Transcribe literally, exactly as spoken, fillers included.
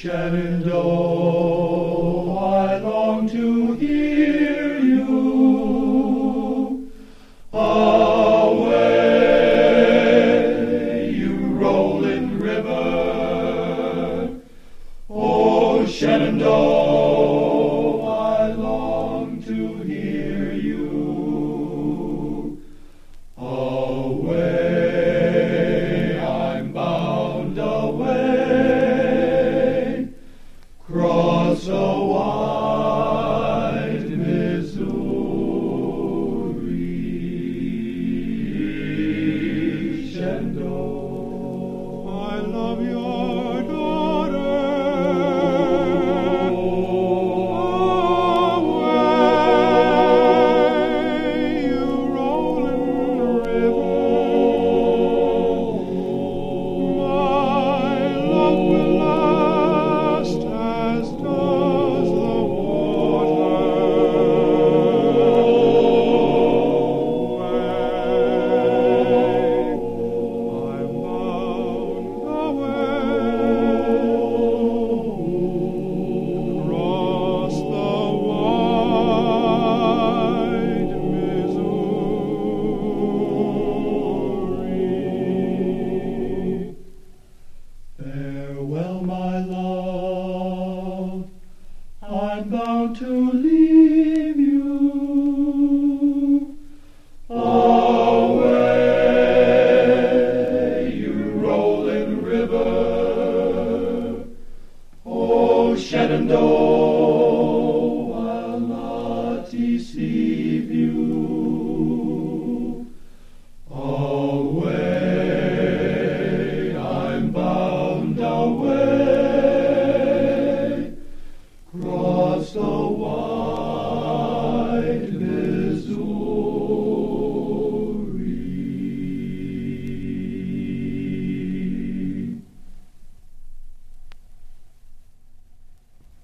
Shenandoah, I long to hear you. Away, you rolling river. Oh, Shenandoah, I long to hear you. Away, I'm bound away, cross the wide Missouri. Shenandoah, I love your daughter. Away, you rolling river. My love will last as does the water. Away, I'm bound away, across the wide Missouri. farewell, my love, I'm bound to leave you. Away, you rolling river. Oh, Shenandoah, I'll not deceive you. Away, I'm bound away.